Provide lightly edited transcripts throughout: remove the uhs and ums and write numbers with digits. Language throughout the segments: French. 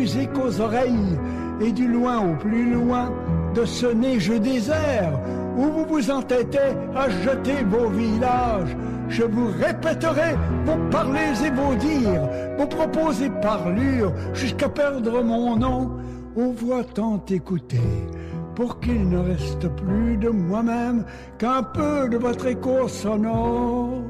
musique aux oreilles, et du loin au plus loin de ce neigeux désert où vous vous entêtez à jeter vos villages. Je vous répéterai vos parlers et vos dires, vos propos et parlures, jusqu'à perdre mon nom aux voix tant écoutées, pour qu'il ne reste plus de moi-même qu'un peu de votre écho sonore.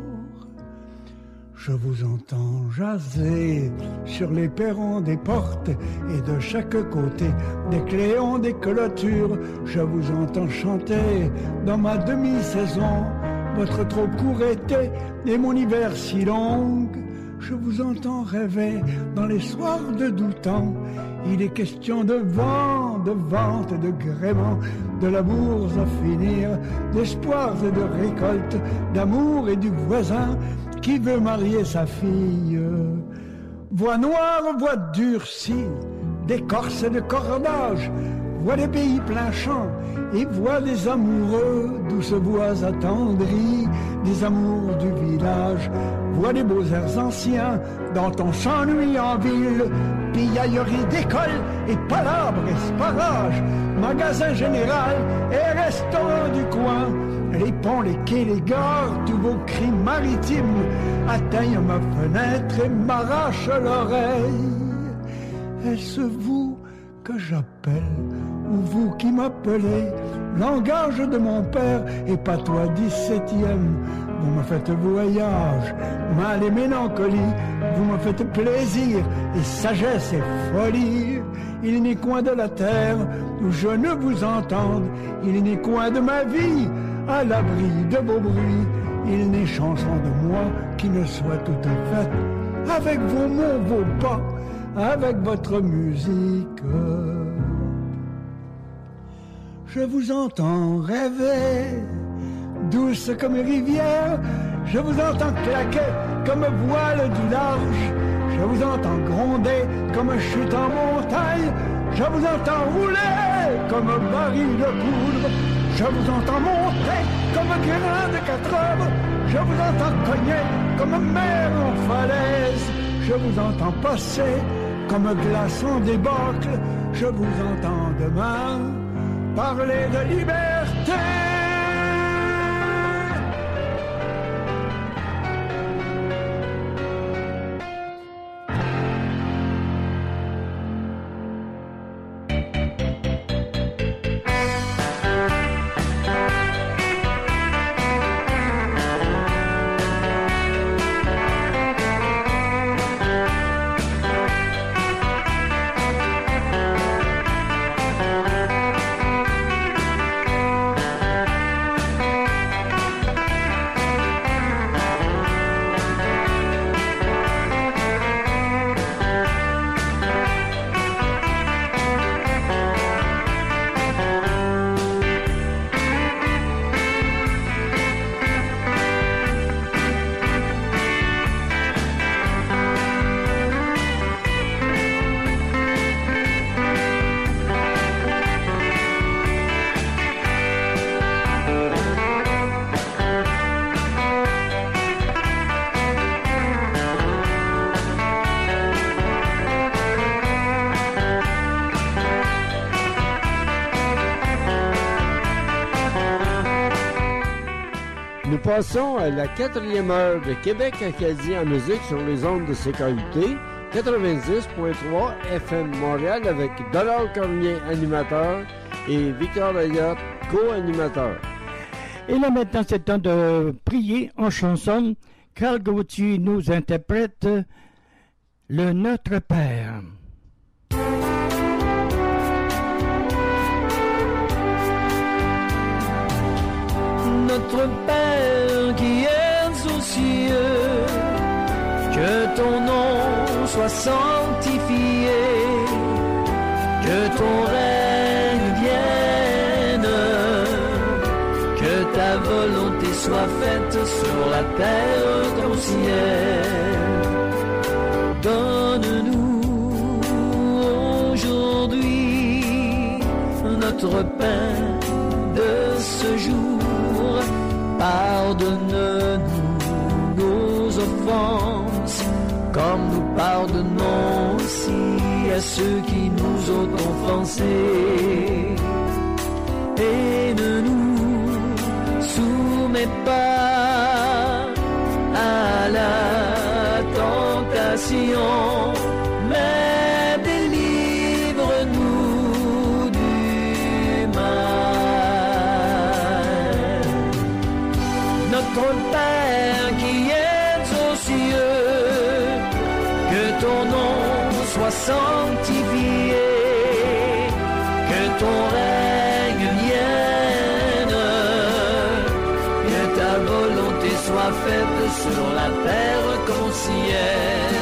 Je vous entends jaser sur les perrons des portes et de chaque côté des cléons des clôtures. Je vous entends chanter dans ma demi-saison votre trop court été et mon hiver si long. Je vous entends rêver dans les soirs de doux temps. Il est question de vent, de vente, de gréement, de labours à finir, d'espoirs et de récoltes, d'amour et du voisin qui veut marier sa fille. Voix noire, voix durcie, d'écorce et de cordage, voix des pays plein champ et voix des amoureux, douces voix attendries, des amours du village, voix des beaux airs anciens dont on s'ennuie en ville, piaillerie d'école et palabres et sparage, magasin général et restaurant du coin. Les ponts, les quais, les gares, tous vos cris maritimes atteignent ma fenêtre et m'arrachent l'oreille. Est-ce vous que j'appelle, ou vous qui m'appelez? Langage de mon père et patois 17e. Vous me faites voyage, mal et mélancolie. Vous me faites plaisir et sagesse et folie. Il n'est coin de la terre où je ne vous entende. Il n'est coin de ma vie à l'abri de vos bruits. Il n'est chanson de moi qui ne soit toute faite avec vos mots, vos pas, avec votre musique. Je vous entends rêver, douce comme rivière. Je vous entends claquer comme voile du large. Je vous entends gronder comme chute en montagne. Je vous entends rouler comme baril de poudre. Je vous entends monter comme grain de 4 heures. Je vous entends cogner comme mer en falaise. Je vous entends passer comme glace en débâcle. Je vous entends demain parler de liberté. Passons à la 4e heure de Québec Acadie en musique sur les ondes de CKUT 90.3 FM Montréal avec Donald Cormier, animateur, et Victor Layotte, co-animateur. Et là maintenant, c'est temps de prier en chanson. Carl Gauthier nous interprète le Notre Père. Notre Père qui es aux cieux, que ton nom soit sanctifié, que ton règne vienne, que ta volonté soit faite sur la terre comme au ciel. Donne-nous aujourd'hui notre pain de ce jour. Pardonne-nous nos offenses, comme nous pardonnons aussi à à ceux qui nous ont offensés. Et ne nous soumets pas à la tentation, mais délivre-nous du mal. Notre Père qui es aux cieux, que ton nom soit sanctifié, que ton règne vienne, que ta volonté soit faite sur la terre comme au ciel.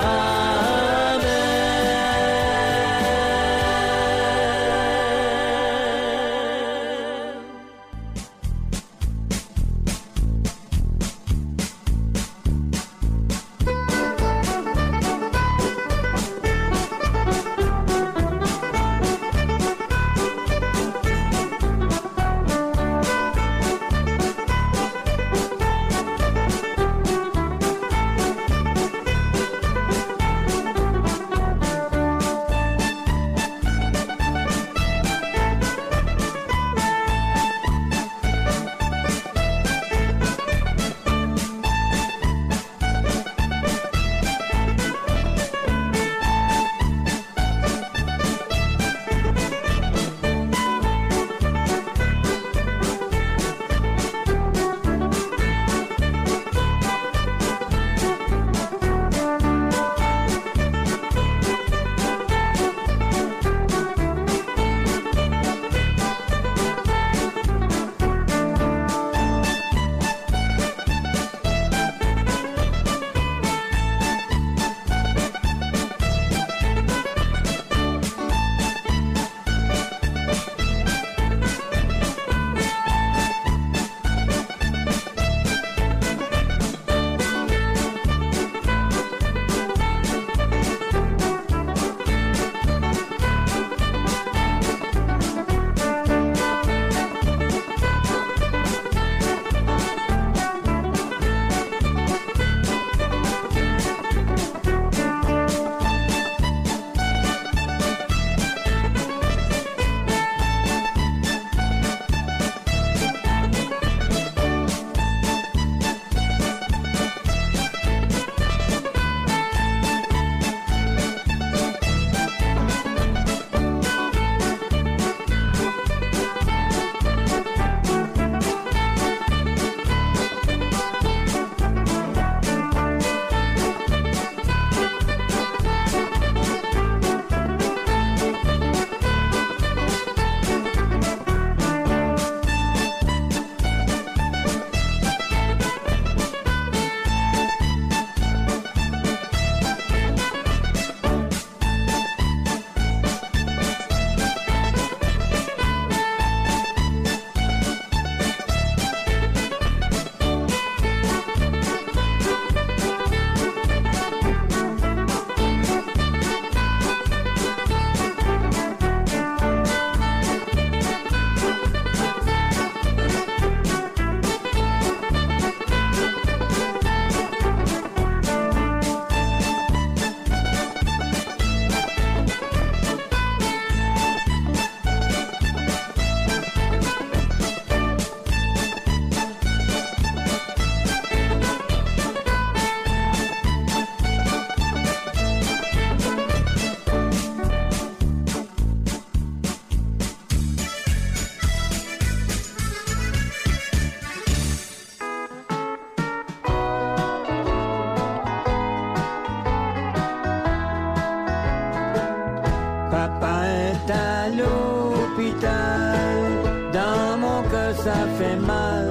Ça fait mal,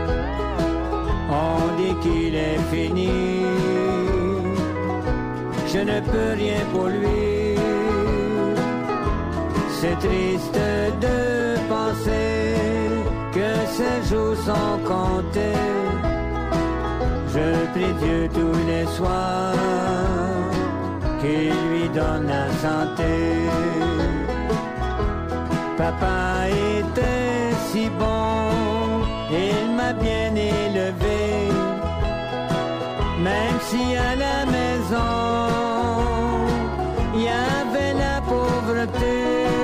on dit qu'il est fini, je ne peux rien pour lui, c'est triste de penser que ces jours sont comptés, je prie Dieu tous les soirs qu'il lui donne la santé. Papa était si bon, il m'a bien élevé, même si à la maison il y avait pauvreté.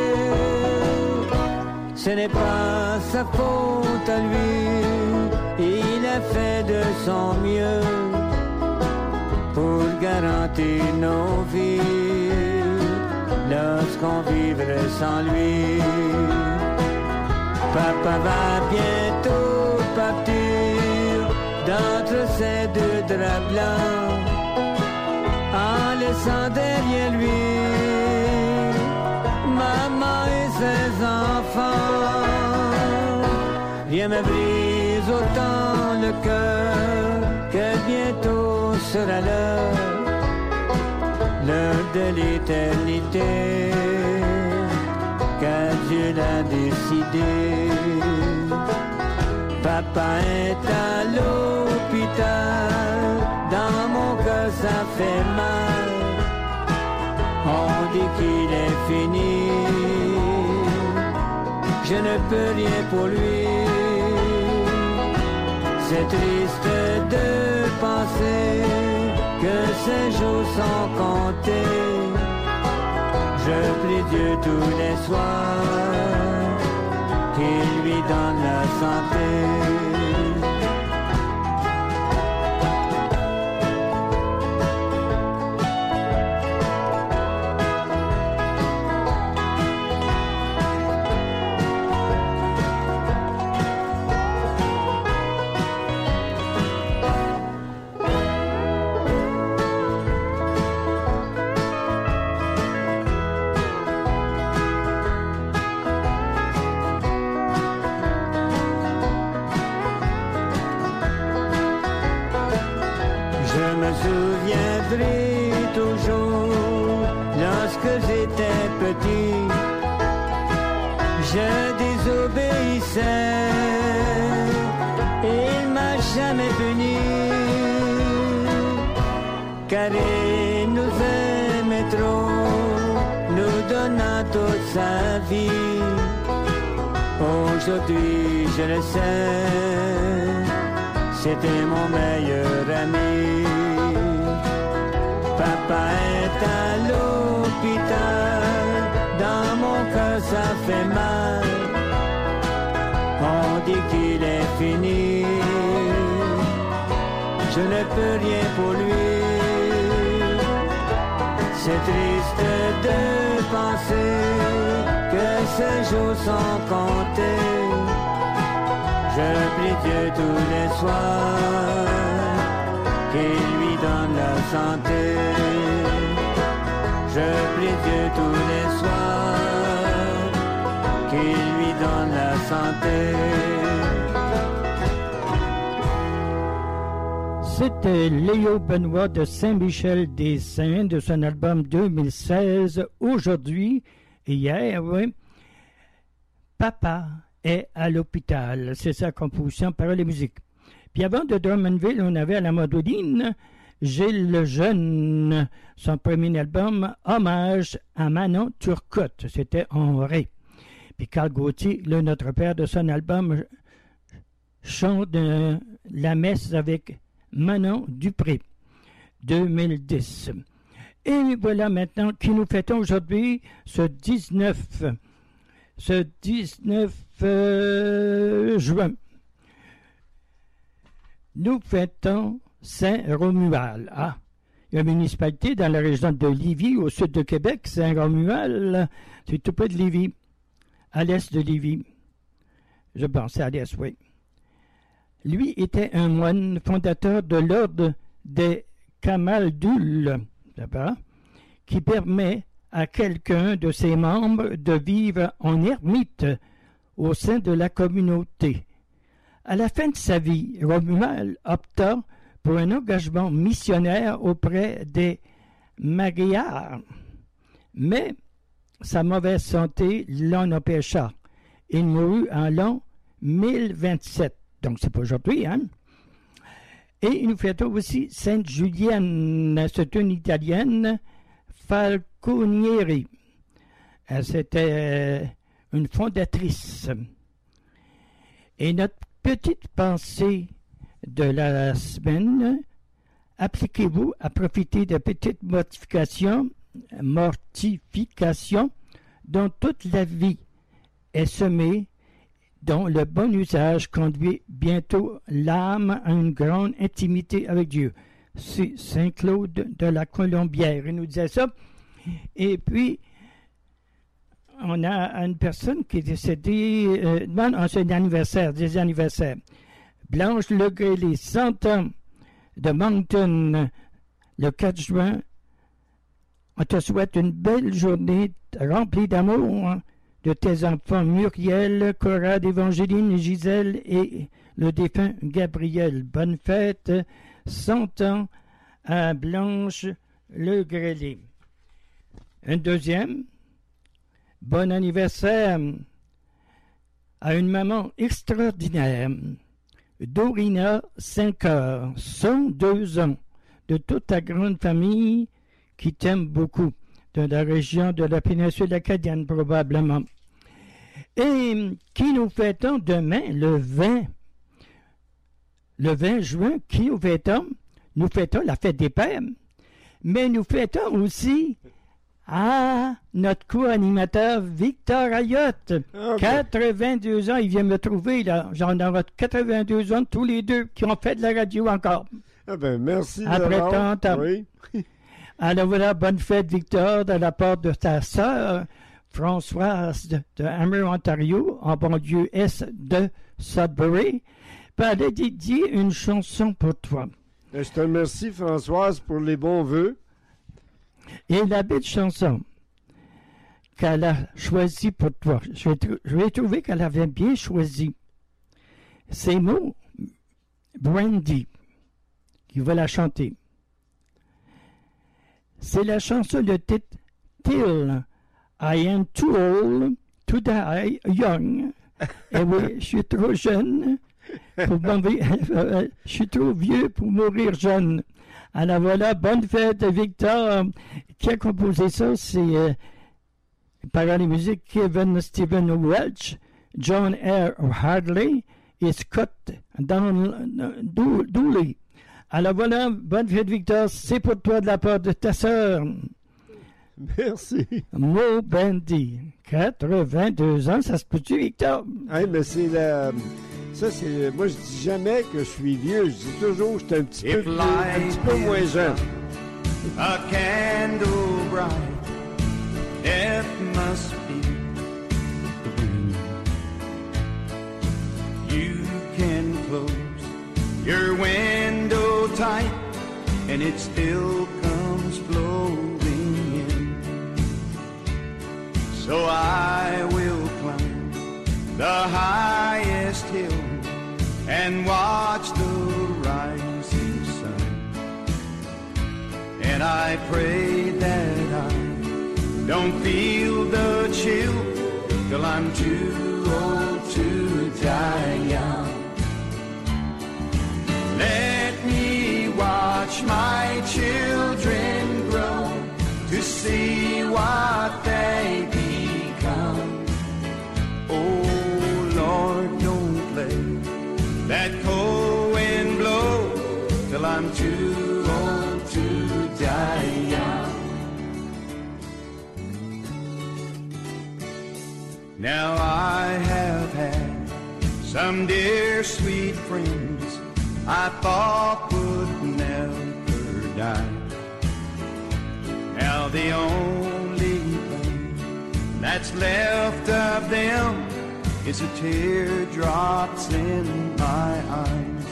Ce n'est pas sa faute à lui, il a fait de son mieux pour garantir nos vies lorsqu'on vivrait sans lui. Papa va bientôt partir d'entre ces deux draps blancs en laissant derrière lui maman et ses enfants. Rien me brise autant le cœur que bientôt sera l'heure de l'éternité, car Dieu l'a décidé. Papa est à l'hôpital, dans mon cœur ça fait mal. On dit qu'il est fini, je ne peux rien pour lui. C'est triste de penser que ces jours sont comptés. Je prie Dieu tous les soirs qu'il lui donne la santé. Toujours, lorsque j'étais petit, je désobéissais et il m'a jamais puni, car il nous aimait trop, nous donnant toute sa vie. Aujourd'hui, je le sais, c'était mon meilleur ami. Papa est à l'hôpital, dans mon cœur ça fait mal. On dit qu'il est fini, je ne peux rien pour lui. C'est triste de penser que ces jours sont comptés. Je prie Dieu tous les soirs qu'il lui donne la santé. Je prie Dieu tous les soirs qu'il lui donne la santé. C'était Léo Benoît de Saint-Michel-des-Saints de son album 2016, Aujourd'hui et hier, oui. Papa est à l'hôpital. C'est sa composition, paroles et musique. Puis avant de Drummondville, on avait à la mandoline Gilles Lejeune, son premier album, Hommage à Manon Turcotte. C'était en ré. Puis Carl Gauthier, le Notre Père, de son album, chante la messe avec Manon Dupré, 2010. Et voilà maintenant qui nous fêtons aujourd'hui ce 19 juin. Nous fêtons Saint-Romuald. Ah, une municipalité dans la région de Lévis, au sud de Québec. Saint-Romuald, c'est tout près de Lévis, à l'est de Lévis. Je pense, à l'est, oui. Lui était un moine fondateur de l'ordre des Camaldules, qui permet à quelqu'un de ses membres de vivre en ermite au sein de la communauté. À la fin de sa vie, Romuald opta pour un engagement missionnaire auprès des Magyars. Mais sa mauvaise santé l'en empêcha. Il mourut en l'an 1027. Donc, c'est pas aujourd'hui, hein? Et nous fêtons aussi Sainte Julienne. C'est une Italienne, Falconieri. C'était une fondatrice. Et notre petite pensée de la semaine, appliquez-vous à profiter de petites mortifications dont toute la vie est semée, dont le bon usage conduit bientôt l'âme à une grande intimité avec Dieu. C'est Saint-Claude de la Colombière. Il nous disait ça. Et puis, on a une personne qui est décédée, c'est l'anniversaire, des anniversaires. Blanche Legrelé, 100 ans, de Moncton, le 4 juin. On te souhaite une belle journée remplie d'amour de tes enfants Muriel, Corade, Évangéline, Gisèle et le défunt Gabriel. Bonne fête, 100 ans à Blanche Legrelé. Un deuxième, bon anniversaire à une maman extraordinaire, Dorina 5 102 ans, de toute ta grande famille qui t'aime beaucoup, de la région de la péninsule acadienne probablement. Et qui nous fêtons demain, le 20 juin, qui nous fêtons la fête des pères, mais nous fêtons aussi notre co-animateur Victor Ayotte, 82 ans, il vient me trouver là, j'en ai 82 ans tous les deux qui ont fait de la radio encore. Ah ben merci. Après tant temps. Oui. Alors voilà, bonne fête Victor de la part de ta sœur Françoise de Hammer, Ontario, en banlieue est de Sudbury. Puis elle a dédié une chanson pour toi. Je te remercie Françoise pour les bons vœux. Et la belle chanson qu'elle a choisie pour toi, je vais trouver qu'elle avait bien choisi. Ces mots, Brandy, qui va la chanter. C'est la chanson de titre Till I am too old to die young. Et oui, je suis trop jeune pour je suis trop vieux pour mourir jeune. Alors voilà, bonne fête Victor. Qui a composé ça? C'est paroles et musique Kevin Stephen Welch, John R. Hardley et Scott Dooley. Alors voilà, bonne fête Victor, c'est pour toi de la part de ta sœur. Merci. Mo Bandy, 82 ans, ça se peut-tu Victor? Hey, mais c'est la... Ça, c'est... Moi, je dis jamais que je suis vieux. Je dis toujours que je suis un petit peu moins jeune. A candle bright, it must be the wind. You can close your window tight, and it still comes flowing in. So I will climb the highest hill and watch the rising sun. And I pray that I don't feel the chill till I'm too old to die young. Let me watch my children grow to see what they become. Oh Lord, don't let that cold wind blow till I'm too old to die young. Now I have had some dear sweet friends I thought would never die. Now the only thing that's left of them is a teardrops in my eyes.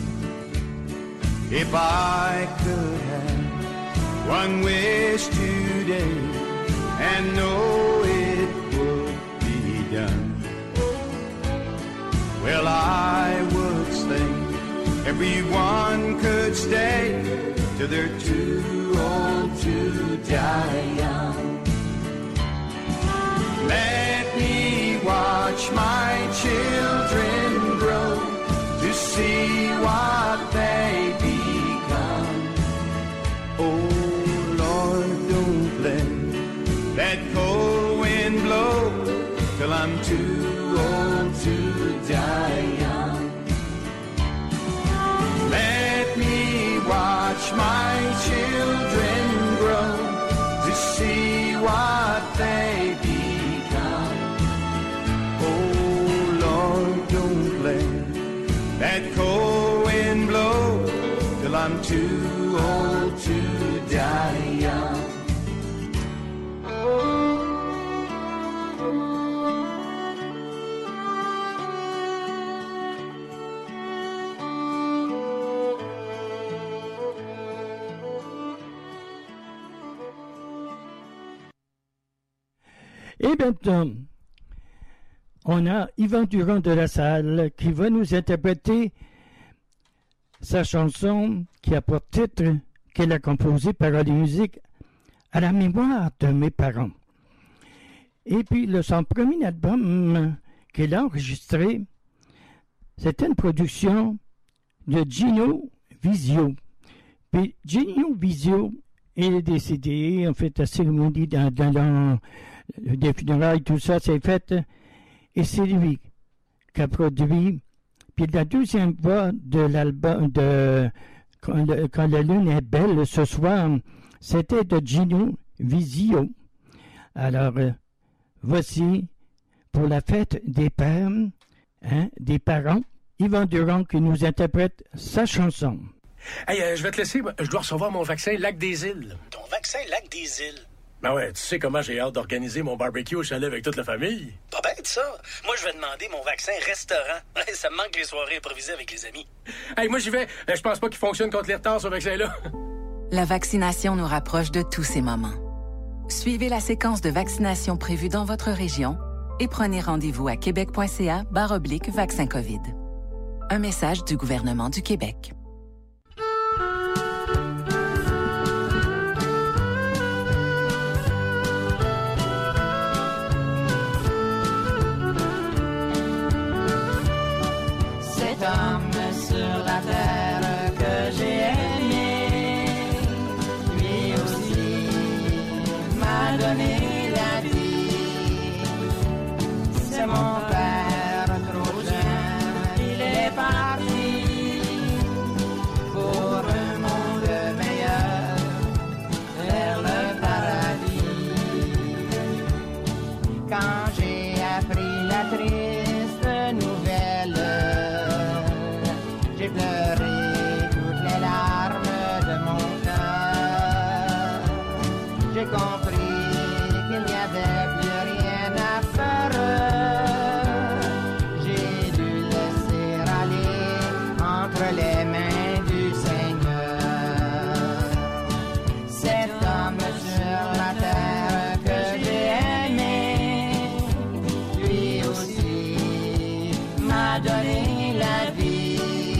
If I could have one wish today and know it would be done, well, I would say everyone could stay till they're too old to die young. Let me watch my children grow to see what they become. Oh Lord, don't let that cold wind blow till I'm too old to die young. Let me watch my children grow to see what they become. too old to die young. Et maintenant, on a Yvan Durand de la Salle qui va nous interpréter sa chanson qui a pour titre qu'elle a composée paroles et musique à la mémoire de mes parents. Et puis son premier album qu'elle a enregistré, c'était une production de Gino Visio. Puis Gino Visio, il est décédé, en fait, la cérémonie dans des funérailles, tout ça, c'est fait. Et c'est lui qui a produit. Puis la deuxième voix de l'album de Quand la lune est belle ce soir, c'était de Gino Visio. Alors, voici pour la fête des pères, des parents, Yvan Durand qui nous interprète sa chanson. Hey, je vais te laisser, je dois recevoir mon vaccin Lac des Îles. Ton vaccin Lac des Îles? Ben ouais, tu sais comment j'ai hâte d'organiser mon barbecue au chalet avec toute la famille. Pas bête, ça. Moi, je vais demander mon vaccin restaurant. Ça me manque les soirées improvisées avec les amis. Hey, moi, j'y vais. Je pense pas qu'il fonctionne contre les retards, ce vaccin-là. La vaccination nous rapproche de tous ces moments. Suivez la séquence de vaccination prévue dans votre région et prenez rendez-vous à québec.ca/vaccin COVID. Un message du gouvernement du Québec. Homme sur la terre que j'ai aimé, lui aussi m'a donné la vie. C'est mon père trop jeune, il est parti pour un monde meilleur, vers le paradis. Quand j'ai appris la triste nouvelle, j'ai pleuré toutes les larmes de mon cœur. J'ai compris qu'il n'y avait plus rien à faire. J'ai dû laisser aller entre les mains du Seigneur. Cet homme sur la terre que j'ai aimé, lui aussi m'a donné la vie.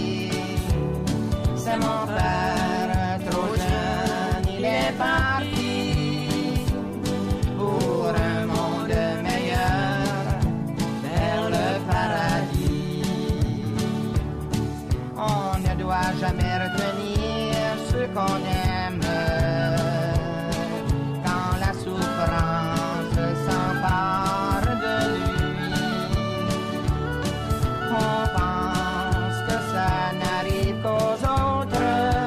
C'est mon père trop jeune, il est parti pour un monde meilleur, vers le paradis. On ne doit jamais retenir ce qu'on aime quand la souffrance s'empare de lui. On pense que ça n'arrive qu'aux autres.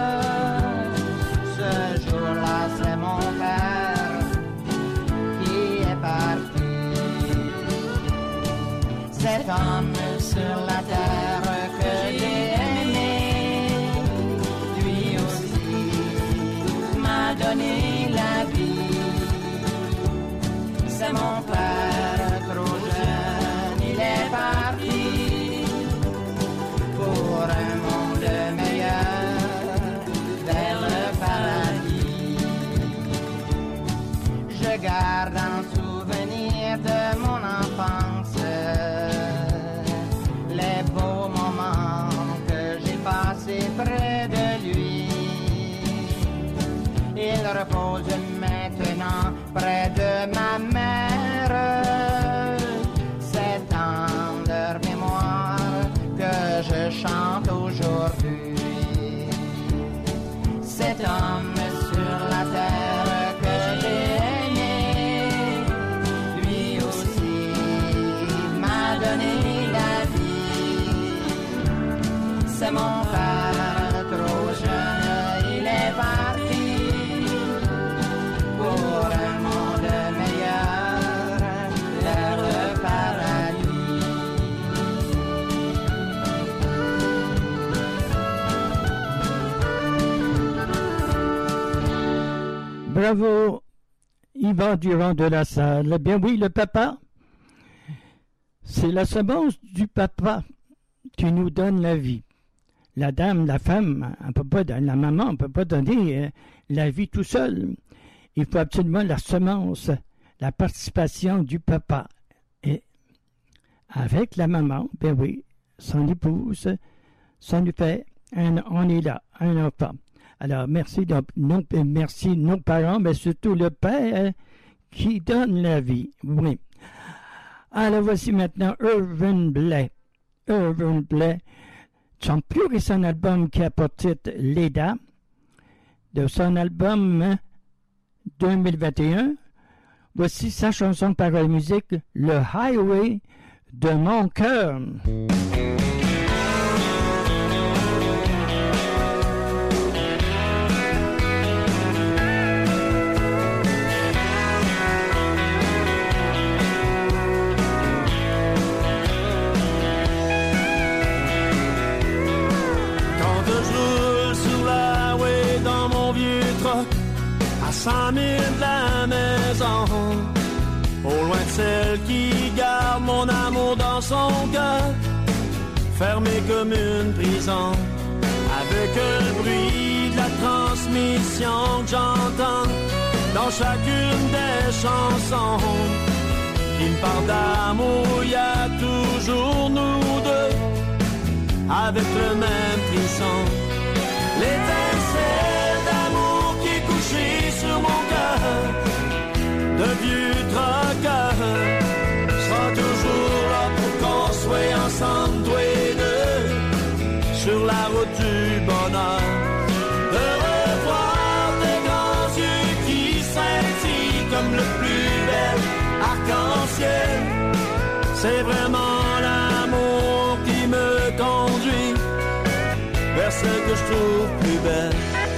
Ce jour-là, c'est mon père qui est parti. Cet homme sur la terre que j'ai aimé, lui aussi m'a donné la vie. C'est mon père trop jeune, il est parti pour un monde meilleur, vers le paradis. Je garde un souvenir de mon enfance, les beaux moments que j'ai passés près de lui. Il repose maintenant près de ma mère. C'est en leur mémoire que je chante aujourd'hui. Cet homme sur la terre que j'ai aimé, lui aussi m'a donné la vie. C'est mon père trop jeune, il est parti pour un monde meilleur, vers le paradis. Bravo, Yvan Durand de la Salle. Bien oui, le papa, c'est la semence du papa qui nous donne la vie. La dame, la femme, la maman, on ne peut pas donner la vie tout seul. Il faut absolument la semence, la participation du papa. Et avec la maman, ben oui, son épouse, ça nous fait, on est là, un enfant. Alors, merci nos parents, mais surtout le père qui donne la vie. Oui. Alors, voici maintenant Irvin Blais. Irvin Blais, son plus récent album qui a pour titre Leda, de son album 2021. Voici sa chanson parole musique, Le Highway de mon cœur. À 100 000 de la maison, au loin de celle qui garde mon amour dans son cœur, fermé comme une prison, avec le bruit de la transmission que j'entends dans chacune des chansons qui me parlent d'amour. Il y a toujours nous deux, avec le même frisson, l'étincelle d'amour qui est couchée sur mon cœur, de vieux troqueur, sera toujours là pour qu'on soit ensemble, toi et deux, sur la route du bonheur, de revoir tes grands yeux qui scintillent comme le plus bel arc-en-ciel. C'est vraiment l'amour qui me conduit vers celle que je trouve plus belle.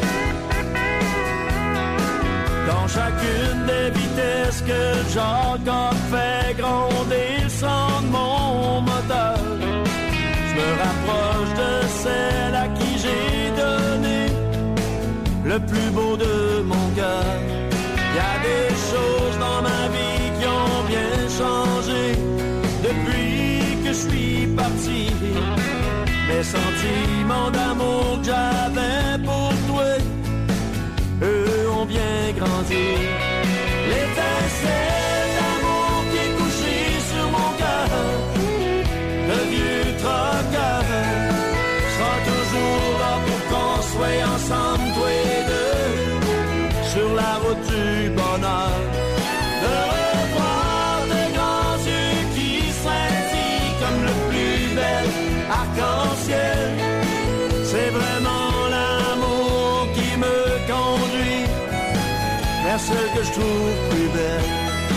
Dans chacune des vitesses que Jacob fait gronder le son de mon moteur, je me rapproche de celle à qui j'ai donné le plus beau de mon cœur. Il y a des choses dans ma vie qui ont bien changé depuis que je suis parti. Les sentiments d'amour que j'avais pour toi, eux ont bien grandi. L'étincelle d'amour qui est couchée sur mon cœur, le vieux troqueur, sera toujours là pour qu'on soit ensemble, toi et deux, sur la route du bonheur. De revoir tes grands yeux qui scintillent comme le plus bel arc-en-ciel. C'est vraiment l'amour qui me conduit vers celle que je trouve plus belle.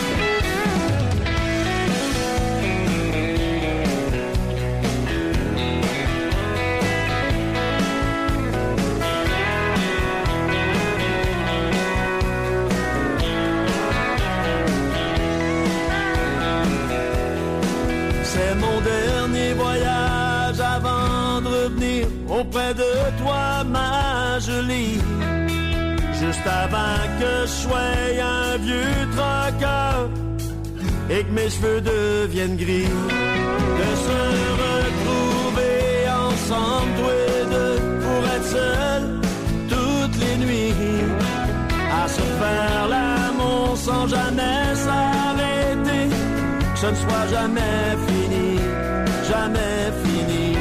C'est mon dernier voyage avant de revenir auprès de toi, ma jolie. Juste avant que je sois un vieux troqueur et que mes cheveux deviennent gris. De se retrouver ensemble, toi et deux, pour être seuls toutes les nuits. À se faire l'amour sans jamais s'arrêter, que ce ne soit jamais fini, jamais fini.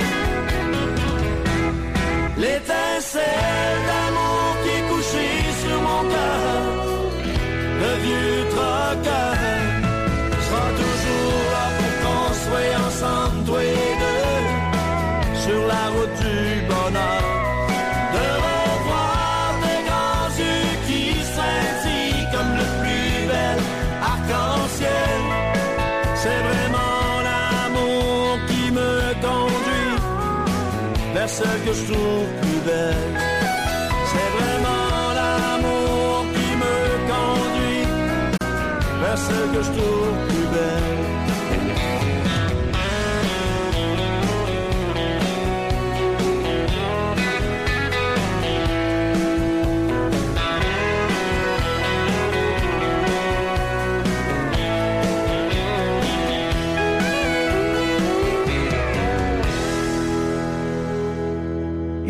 L'étincelle d'amour qui est couchée sur mon cœur, le vieux troqueur, sera toujours là pour qu'on soit ensemble, toi et deux, sur la route du bonheur. De revoir tes grands yeux qui scintillent comme le plus bel arc-en-ciel. C'est vraiment l'amour qui me conduit vers celle que je trouve plus belle. C'est vraiment l'amour qui me conduit vers celle que je trouve plus belle.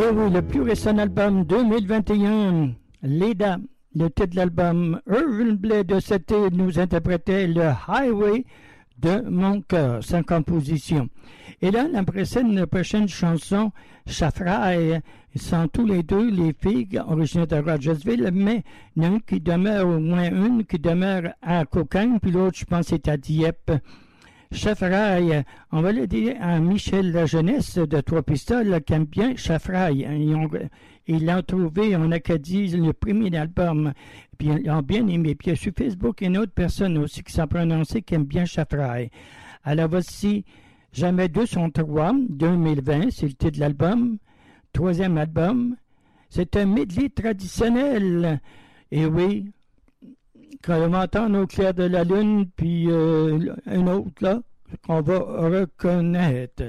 oui, le plus récent album 2021, Leda. Le titre de l'album, Irvin Blais de cette nous interprétait le Highway de mon cœur, sans composition. Et là, la prochaine chanson, Chafraille, ils sont tous les deux les filles originaires de Rogersville, mais il y en a une qui demeure, au moins une qui demeure à Cocagne, puis l'autre, je pense, est à Dieppe. Chafraille, on va le dire à Michel Lajeunesse de Trois-Pistoles qui aime bien Chafraille. Ils l'ont trouvé en Acadie, le premier album, puis ils l'ont bien aimé. Puis il y a sur Facebook une autre personne aussi qui s'en prononçait qui aime bien Chafraille. Alors voici Jamais 203, 2020, c'est le titre de l'album. Troisième album, c'est un medley traditionnel. Et oui, quand on va entendre Au clair de la lune, puis un autre là, qu'on va reconnaître.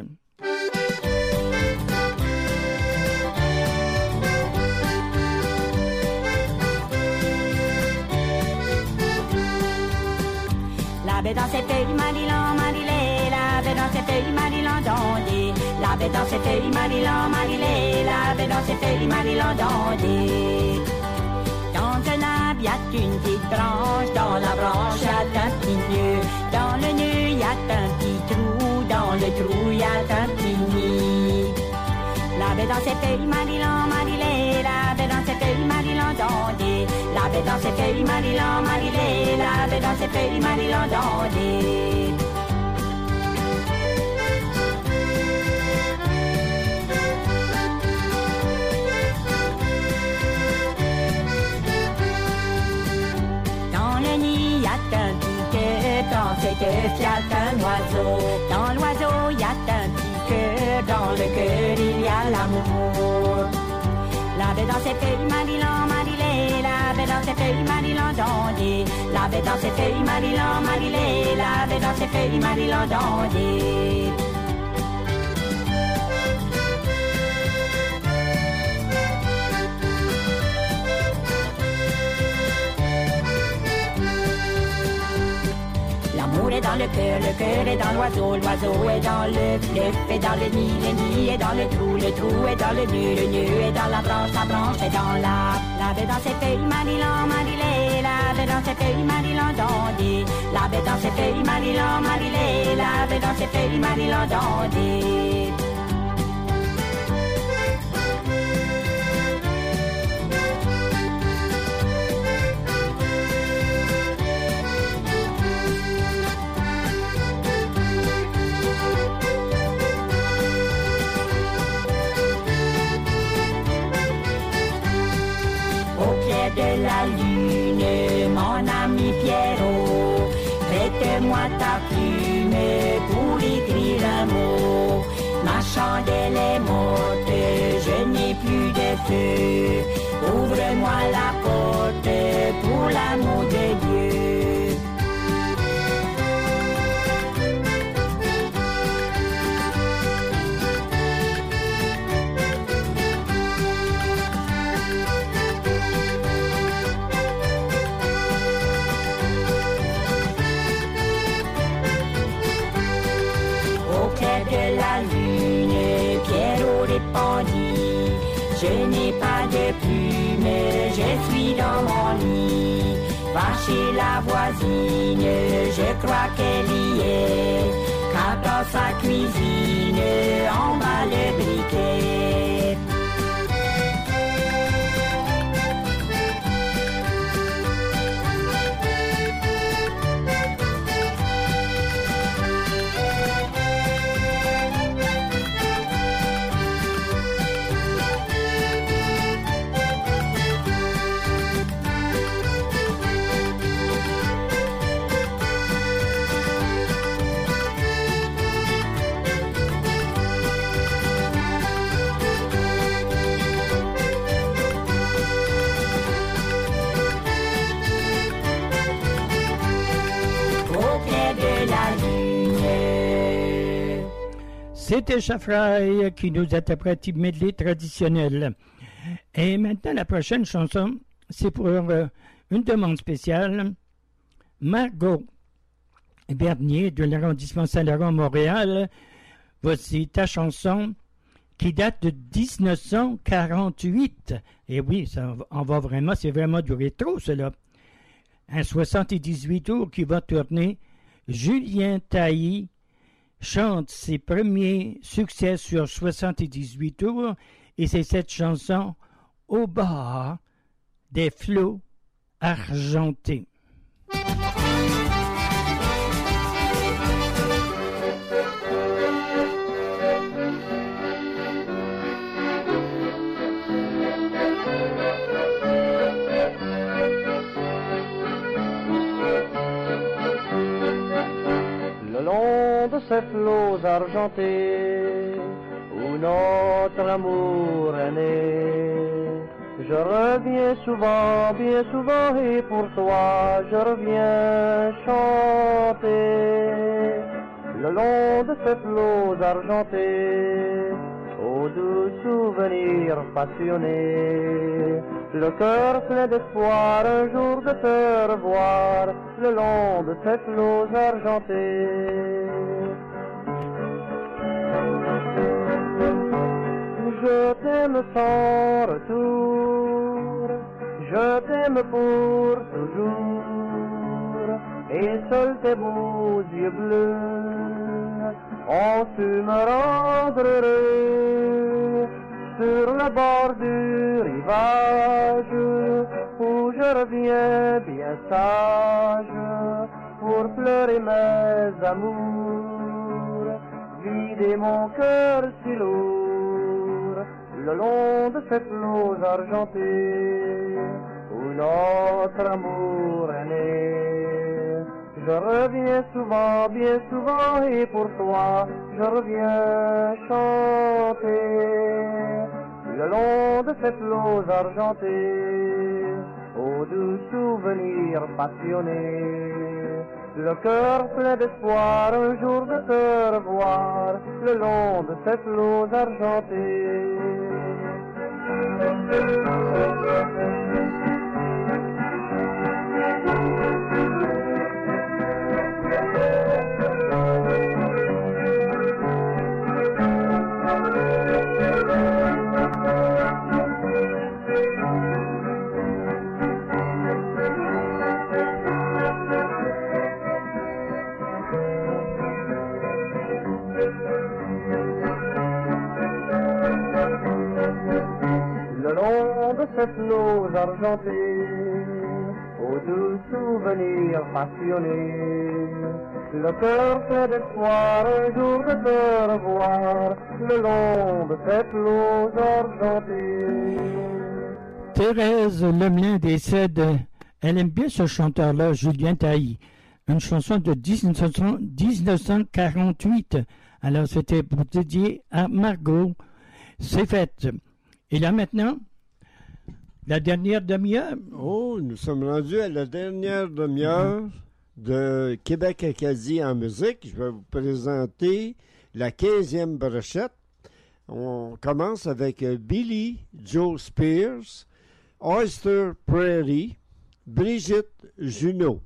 La baie dans ses feuilles, Marilan, Marilé, la baie dans ses feuilles, Marilan, Dandé. La baie dans ses feuilles, Marilan, Marilé, la baie dans ses feuilles, Marilan, Dandé. Dans un arbre, y a une petite branche, dans la branche, y a un petit nœud. Dans le nœud, y a un petit trou, dans le trou, y a un petit nid. La baie dans ses feuilles, Marilan, Marilé, la baie dans ses feuilles, Marilan, Dandé. La baie dans ses feuilles, Marilan, Marilé, la baie dans ses feuilles, Marilan, Dandé. Dans le nid, y a un piquet, dans cette œuf, y a un oiseau. Dans l'oiseau, y a un petit cœur, dans le cœur, il y a l'amour. La baie dans ses feuilles, Marilan, Marilé, la baie dans ses feuilles, Marilan, Dandé. La baie dans ses feuilles, Marilan, Marilé, la baie dans ses feuilles, Marilan, Dandé. L'amour est dans le cœur est dans l'oiseau est dans l'œuf est dans le nid est dans le trou est dans le nœud est dans la branche est dans la baie dans ses feuilles, Marilan, Marilé, la baie dans ses feuilles, Marilan, Dandé. La baie dans ses feuilles, Marilan, Marilé, la baie dans ses feuilles, Marilan, Dandé. De la lune, mon ami Pierrot, prête-moi ta plume pour écrire un mot. Ma chandelle est morte, je n'ai plus de feu. Ouvre-moi la porte pour l'amour de Dieu. De la lune, Pierrot répondit, je n'ai pas de plume, je suis dans mon lit. Va chez la voisine, je crois qu'elle y est, car dans sa cuisine, on bat le briquet. C'était Chafraille qui nous interprète une medley traditionnel. Et maintenant, la prochaine chanson, c'est pour une demande spéciale. Margot Bernier de l'arrondissement Saint-Laurent, Montréal. Voici ta chanson, qui date de 1948. Et oui, c'est vraiment du rétro, cela. Un 78 tours qui va tourner. Julien Tailly chante ses premiers succès sur 78 tours et c'est cette chanson « Au bord des flots argentés ». Le long de ces flots argentés où notre amour est né, je reviens souvent, bien souvent, et pour toi je reviens chanter. Le long de ces flots argentés, aux doux souvenirs passionnés, le cœur plein d'espoir un jour de te revoir, le long de ces flots argentés. Je t'aime sans retour, je t'aime pour toujours, et seuls tes beaux yeux bleus ont su me rendre heureux. Sur le bord du rivage où je reviens bien sage pour pleurer mes amours, vider mon cœur si lourd le long de ces flots argentés où notre amour est né. Je reviens souvent, bien souvent, et pour toi je reviens chanter. Le long de ces flots argentés, aux doux souvenirs passionnés, le cœur plein d'espoir un jour de te revoir, le long de ces flots argentés. Le long de ces flots argentés, aux doux souvenirs passionnés, le cœur plein d'espoir un jour de te revoir, le long de ces flots argentés. Thérèse Lemelin décède. Elle aime bien ce chanteur-là, Julien Tailly. Une chanson de 1948. Alors, c'était pour dédier à Margot. C'est fait. Et là, maintenant, la dernière demi-heure. Oh, nous sommes rendus à la dernière demi-heure de Québec-Acadie en musique. Je vais vous présenter la 15e brochette. On commence avec Billy Joe Spears, Oyster Prairie, Brigitte Junot.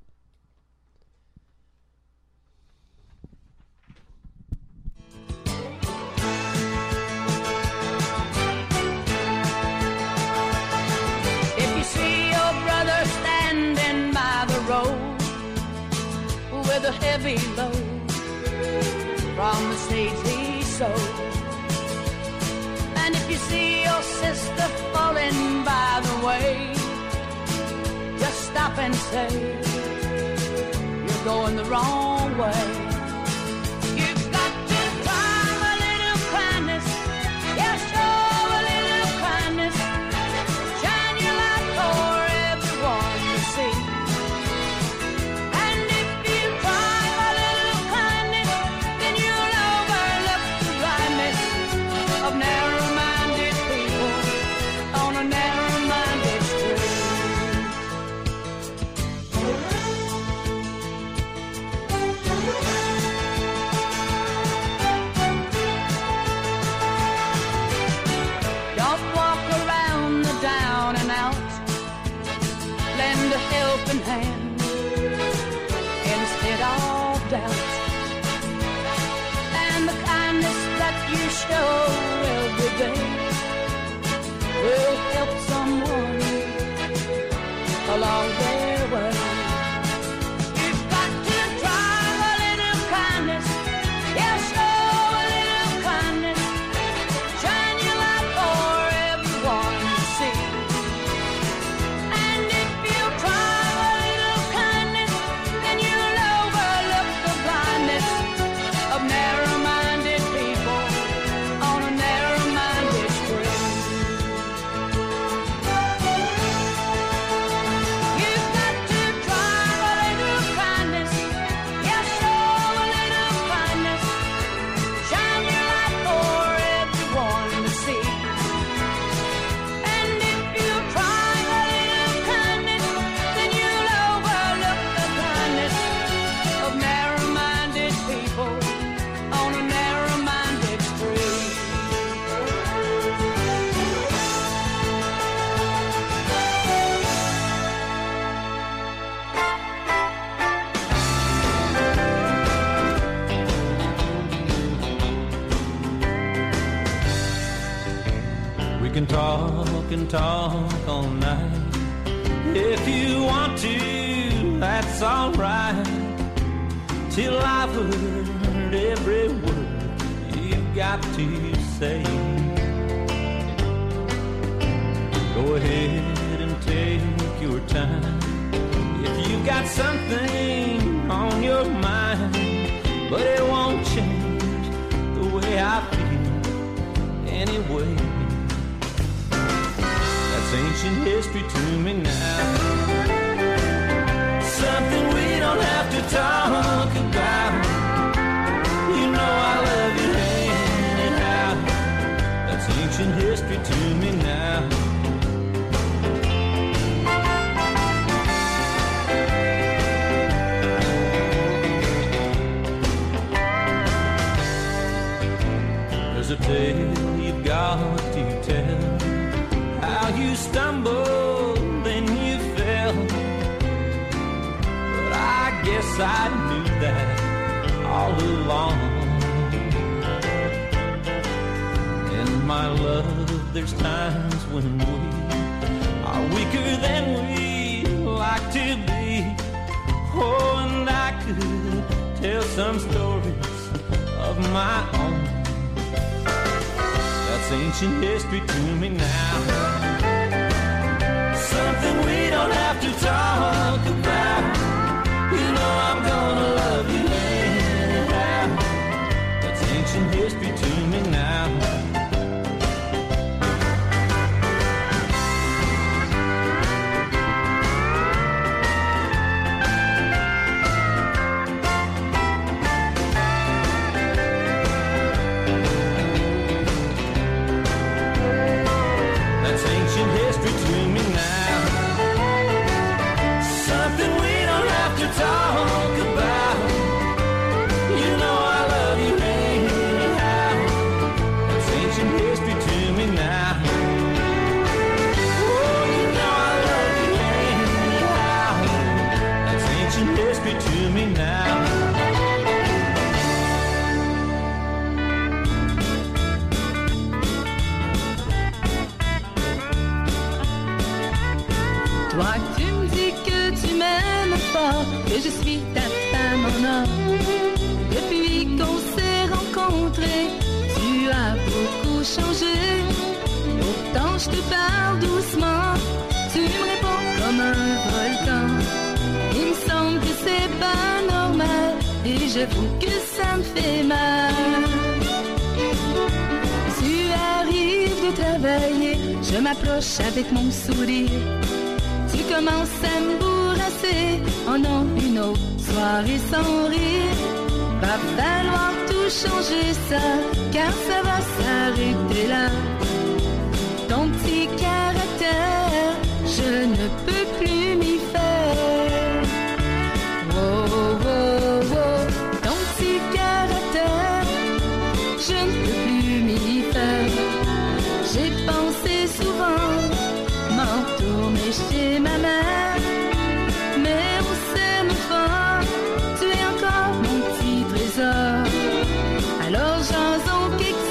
With a heavy load from the seeds he sowed. And if you see your sister falling by the way, just stop and say, you're going the wrong way. You've got to try a little kindness, yeah, show a little kindness, shine your light for everyone to see. Narrow-minded people on a narrow-minded street. Don't walk around the down and out. Lend a helping hand instead of doubt. And the kindness that you show every day will help someone along their way. You've got to try a little kindness, yeah, show a little kindness, shine your light for everyone to see. And if you try a little kindness, then you'll overlook the blindness of narrow-minded people on a narrow-minded street. You've got to try a little kindness, yeah, show a little kindness, shine your light for everyone to see. And if you try a little kindness, then you'll overlook the blindness of narrow-minded people on a narrow-minded street. We can talk and talk all night. If you want to, that's alright. Till I've heard every word you've got to say. Go ahead and take your time. If you've got something on your mind, but it won't change the way I feel anyway. That's ancient history to me now. Something we don't have to talk about. You know I love you anyhow. That's ancient history to me now. There's a tale you've got to tell, how you stumbled, then you fell. But I guess I knew that all along. In my love, there's times when we are weaker than we like to be. Oh, and I could tell some stories of my own. That's ancient history to me now. Something we don't have to talk about. You know I'm gonna love you anyhow. That's ancient history to me now. Talk about, you know I love you anyhow. That's ancient history to me now. Oh, you know I love you anyhow. That's ancient history to me now. Toi tu me dis que tu m'aimes fort, que je suis ta femme en or. Depuis qu'on s'est rencontrés, tu as beaucoup changé. Pourtant je te parle doucement, tu me réponds comme un volcan. Il me semble que c'est pas normal, et j'avoue que ça me fait mal. Tu arrives de travailler, je m'approche avec mon sourire. Tu commences à me bourrasser, oh non, une autre soirée sans rire. Va falloir tout changer ça, car ça va s'arrêter là. Ton petit caractère, je ne peux plus m'y faire. Oh, oh, oh, ton petit caractère, je ne peux plus m'y faire. J'ai pensé souvent m'en retourner chez ma mère, mais on s'aime fort, tu es encore mon petit trésor. Alors j'en quelque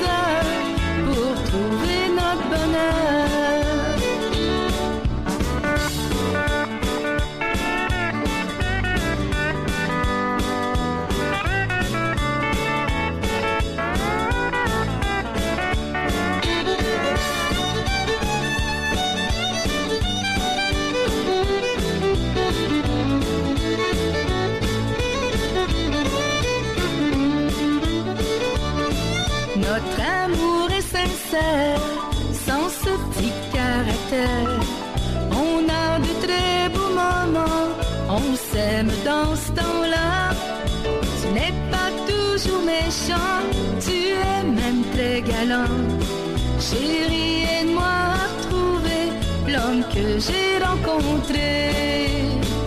Notre amour est sincère, sans ce petit caractère. On a de très beaux moments, on s'aime dans ce temps-là. Tu n'es pas toujours méchant, tu es même très galant. Chérie, aide-moi à retrouver l'homme que j'ai rencontré.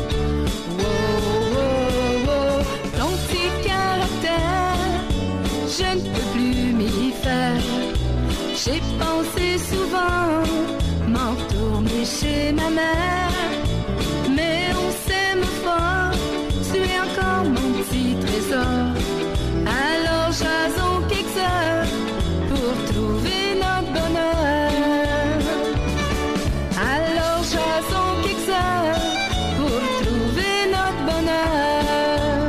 Ton petit caractère, je ne peux plus m'y faire. J'ai pensé souvent m'en retourner chez ma mère, mais on s'aime fort, tu es encore mon petit trésor. Alors jasons quelques heures pour trouver notre bonheur. Alors jasons quelques heures pour trouver notre bonheur.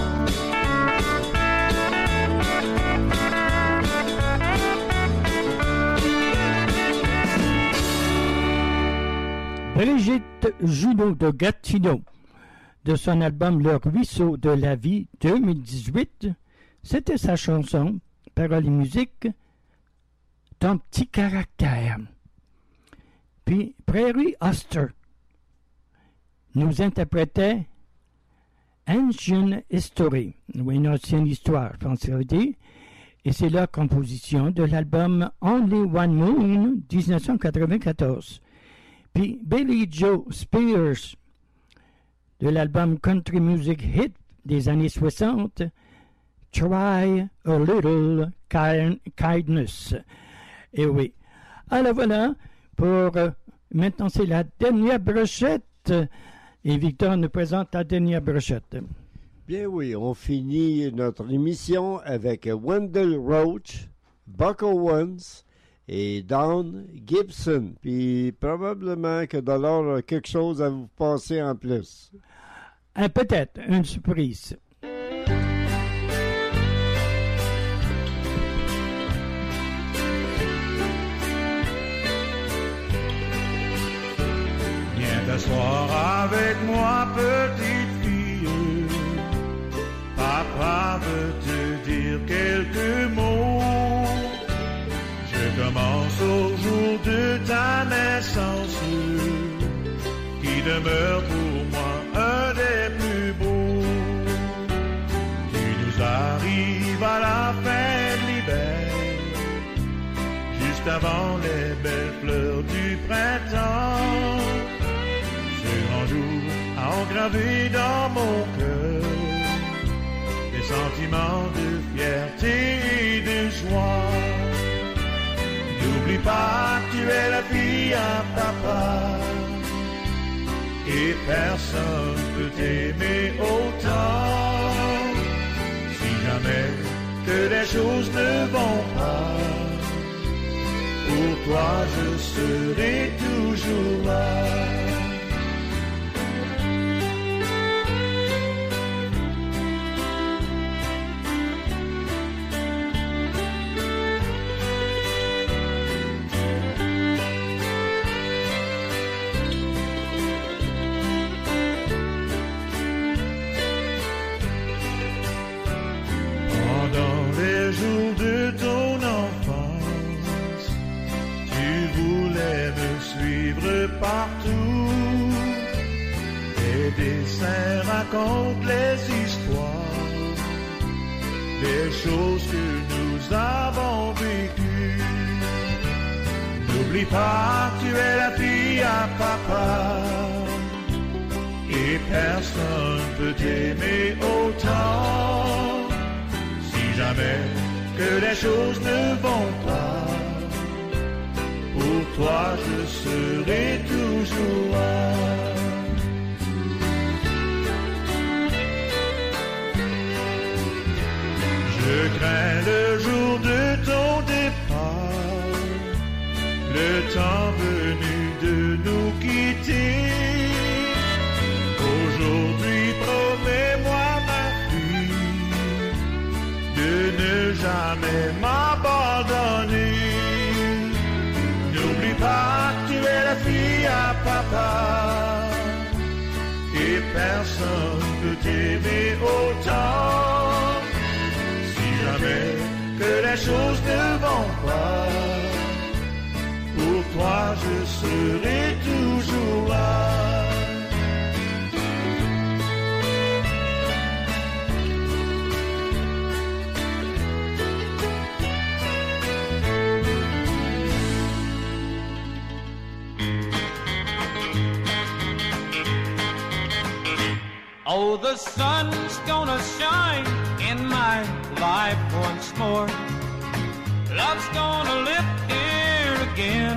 Brigitte Junot de Gatineau, de son album Le Ruisseau de la vie 2018, c'était sa chanson, paroles et musique, Ton petit caractère. Puis Prairie Oster nous interprétait Ancient History, ou une ancienne histoire, je pense que ça veut dire, et c'est leur composition de l'album Only One Moon 1994. Puis Billy Joe Spears, de l'album Country Music Hit des années 60, Try a Little Kindness. Et oui. Alors voilà, pour maintenant c'est la dernière brochette. Et Victor nous présente la dernière brochette. Bien oui, on finit notre émission avec Wendell Roach, Buck Owens et Don Gibson. Puis probablement que Dollar a quelque chose à vous passer en plus. Peut-être, une surprise. Viens t'asseoir avec moi, petite fille. Papa veut te dire quelques mots. Je commence au jour de ta naissance, qui demeure pour moi un des plus beaux. Tu nous arrives à la fin de l'hiver, juste avant les belles fleurs du printemps. Ce grand jour a engravé dans mon cœur des sentiments de fierté et de joie. N'oublie pas que tu es la fille à papa, et personne peut t'aimer autant. Si jamais que les choses ne vont pas, pour toi je serai toujours là. Partout, tes dessins racontent les histoires, des choses que nous avons vécues. N'oublie pas que tu es la fille à papa, et personne peut t'aimer autant. Si jamais que les choses ne vont pas, pour toi je serai toujours là. Je crains le jour de ton départ, le temps venu de nous quitter. Aujourd'hui promets-moi ma fille de ne jamais m'abandonner. N'oublie pas que tu es la fille à papa, et personne peut t'aimer autant. Si jamais que les choses ne serai toujours là. Oh, the sun's gonna shine in my life once more. Love's gonna live here again.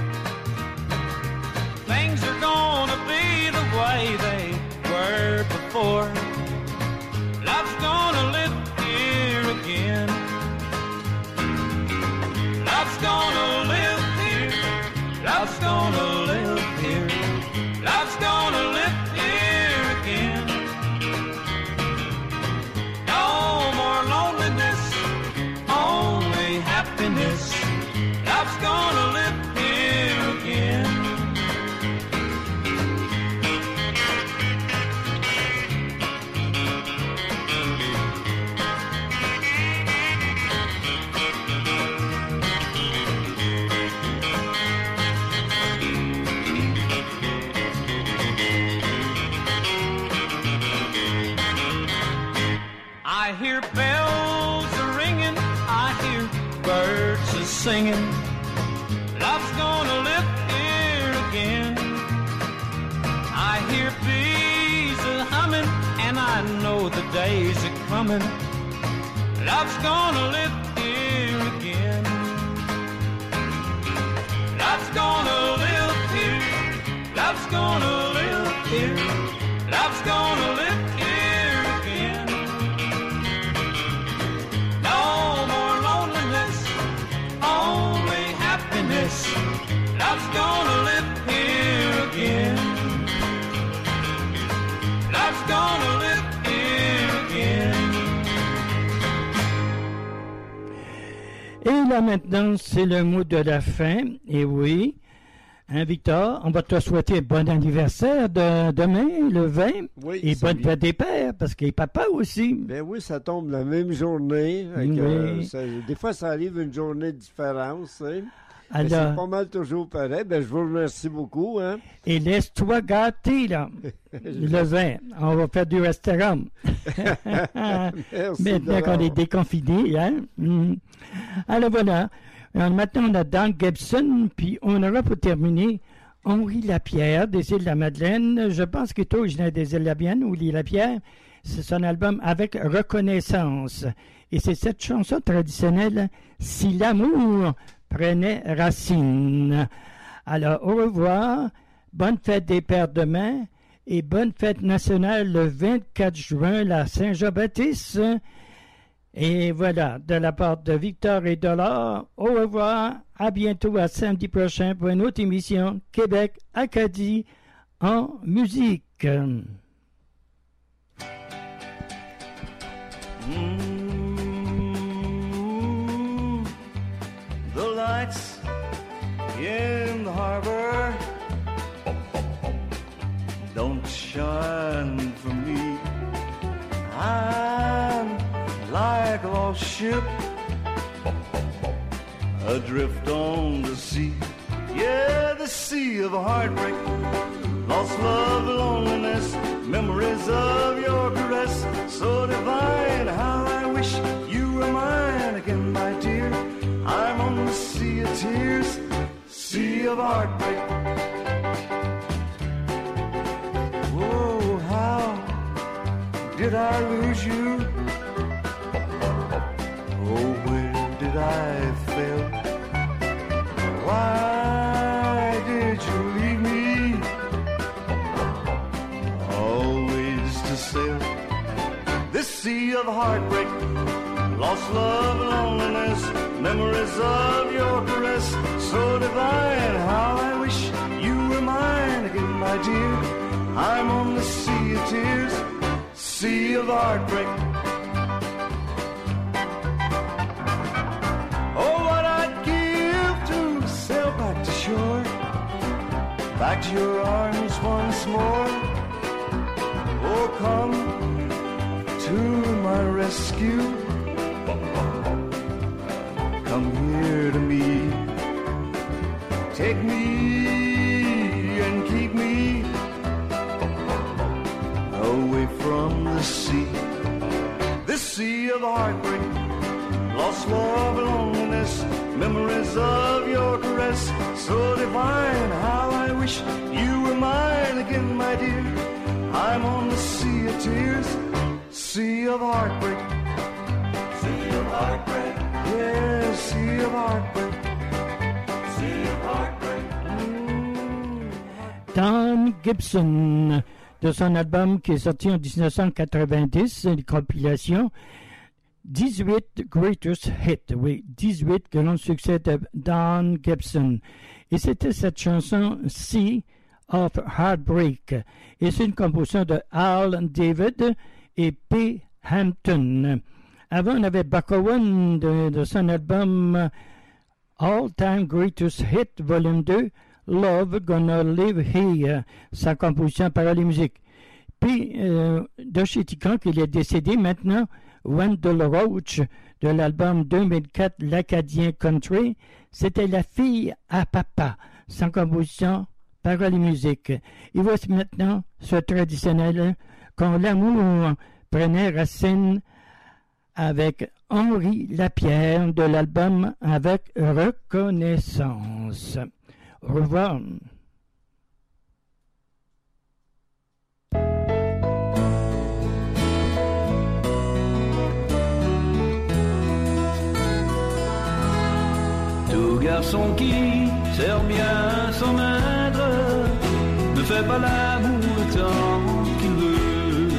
Things are gonna be the way they were before. Love's gonna live here again. Love's gonna live here. Love's gonna live here. Love's gonna live here again. No more loneliness, only happiness. Love's gonna live here again. I hear bells a-ringing, I hear birds a-singing. Love's gonna live here again. I hear bees a-humming, and I know the days are coming. Love's gonna live here again. Love's gonna live here. Love's gonna live here. Love's gonna live here again. No more loneliness, only happiness. Love's gonna live here again. Love's gonna live here again. Et là maintenant, c'est le mot de la fin. Et oui, hein, Victor, on va te souhaiter bon anniversaire demain, le 20. Oui, et bonne fête des pères, parce qu'il est papa aussi. Ben oui, ça tombe la même journée. Oui. Des fois, ça arrive une journée de différence. Hein. Mais Alors, c'est pas mal toujours pareil. Ben, je vous remercie beaucoup. Hein. et laisse-toi gâter, là. Le 20, on va faire du restaurant. Merci, Maintenant qu'on est déconfiné, hein. Alors voilà. Alors, maintenant, on a Dan Gibson, puis on aura pour terminer Henri Lapierre des îles de la Madeleine. Je pense qu'il est originaire des îles de la Madeleine ou l'île Lapierre. C'est son album Avec Reconnaissance. Et c'est cette chanson traditionnelle Si l'amour prenait racine. Alors, au revoir. Bonne fête des pères demain. Et bonne fête nationale le 24 juin, la Saint-Jean-Baptiste. Et voilà, de la part de Victor et Dollar, au revoir, à bientôt, à samedi prochain pour une autre émission Québec Acadie en musique. The lights in the harbor don't shine for me. I'm like a lost ship adrift on the sea. Yeah, the sea of heartbreak, lost love, loneliness, memories of your caress, so divine. How I wish you were mine again, my dear. I'm on the sea of tears, sea of heartbreak. Oh, how did I lose you? Oh, where did I fail? Why did you leave me? Always to sail this sea of heartbreak, lost love, loneliness, memories of your caress, so divine. How I wish you were mine again, my dear. I'm on the sea of tears, sea of heartbreak. Oh, what I'd give to sail back to shore, back to your arms once more. Oh, come to my rescue. Come here to me. Take me sea of heartbreak, lost love, loneliness, memories of your caress, so divine. How I wish you were mine again, my dear. I'm on the sea of tears, sea of heartbreak, sea of heartbreak, yeah, sea of heartbreak, sea of heartbreak. Don Gibson, de son album qui est sorti en 1990, une compilation 18 Greatest Hits, oui, 18 grands succès de Don Gibson. Et c'était cette chanson Sea of Heartbreak. Et c'est une composition de Al David et P. Hampton. Avant, on avait Buck Owen de son album All Time Greatest Hit, volume 2, Love Gonna Live Here, sa composition paroles et musique. Puis, de chez Tican, il est décédé maintenant, Wendell Roach, de l'album 2004, L'Acadien Country, c'était La fille à papa, sans composition, paroles et musique. Et voici maintenant ce traditionnel, quand l'amour prenait racine avec Henri Lapierre, de l'album Avec Reconnaissance. Au revoir. Tout garçon qui sert bien son maître ne fait pas l'amour le temps qu'il veut.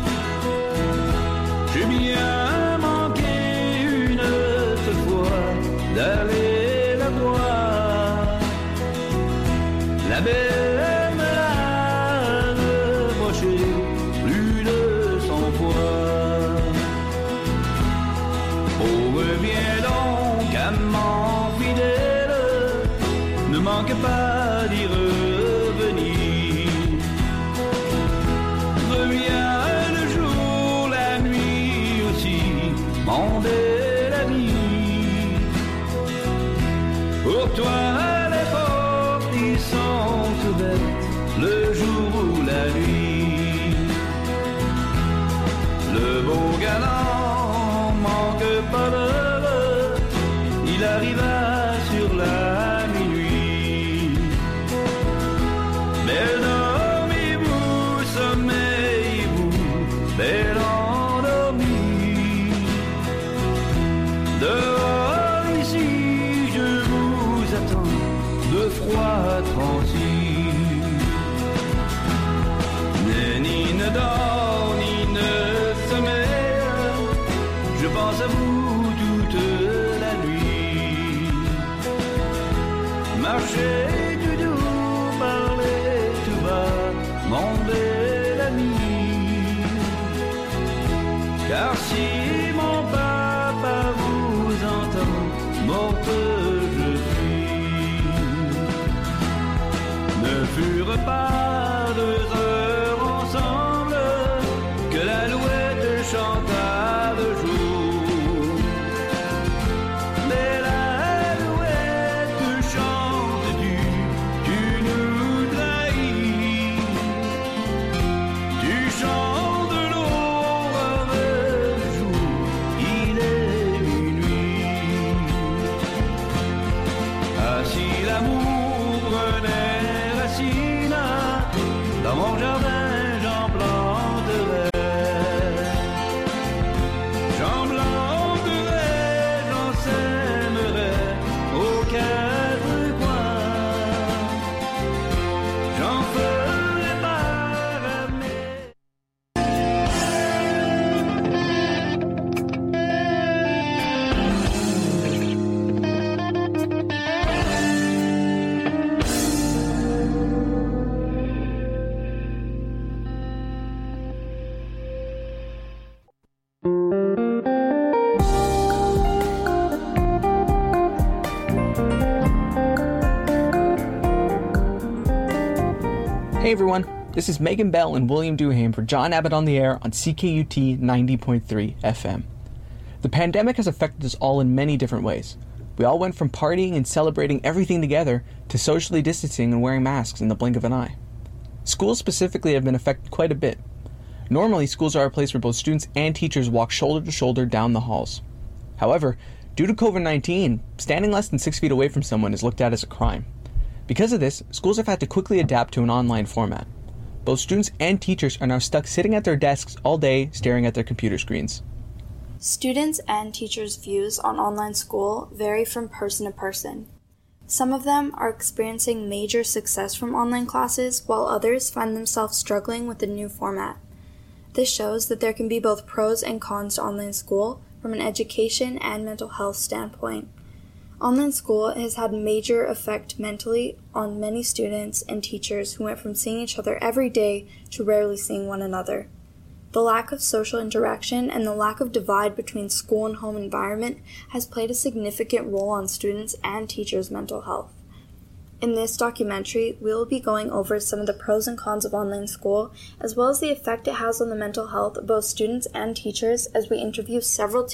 J'ai bien manqué une seule fois d'aller la voir. La belle me l'a reproché plus de 100 fois. Oh, reviens donc à mon fidèle, ne manque pas d'y revenir. Reviens le jour, la nuit aussi, mon bel ami. Pour toi les portes y sont ouvertes, le jour ou la nuit. Le beau galant manque pas d'heure, il arriva sur la minuit. Belle dormez-vous, sommeillez-vous, belle endormie. Dehors ici, je vous attends, de froid transi. Ni ne dort, ni ne sommeille, je pense à vous toute la nuit. Marchez tout doux, parlez tout bas, mon bel ami. Car si mon papa vous entend, morte je suis. Ne furent pas 2 heures ensemble que l'alouette chanta de jour. Mais l'alouette chante tu nous trahis. Tu chantes de l'aurore le jour, il est minuit. Ah, si l'amour prenait racine dans mon jardin, j'en planterais. J'en planterais, j'en sèmerais aux 4 coins. J'en ferais paramer. Hey everyone, this is Megan Bell and William Duham for John Abbott on the Air on CKUT 90.3 FM. The pandemic has affected us all in many different ways. We all went from partying and celebrating everything together to socially distancing and wearing masks in the blink of an eye. Schools specifically have been affected quite a bit. Normally, schools are a place where both students and teachers walk shoulder to shoulder down the halls. However, due to COVID-19, standing less than 6 feet away from someone is looked at as a crime. Because of this, schools have had to quickly adapt to an online format. Both students and teachers are now stuck sitting at their desks all day staring at their computer screens. Students' and teachers' views on online school vary from person to person. Some of them are experiencing major success from online classes, while others find themselves struggling with the new format. This shows that there can be both pros and cons to online school from an education and mental health standpoint. Online school has had a major effect mentally on many students and teachers who went from seeing each other every day to rarely seeing one another. The lack of social interaction and the lack of divide between school and home environment has played a significant role on students' and teachers' mental health. In this documentary, we will be going over some of the pros and cons of online school, as well as the effect it has on the mental health of both students and teachers as we interview several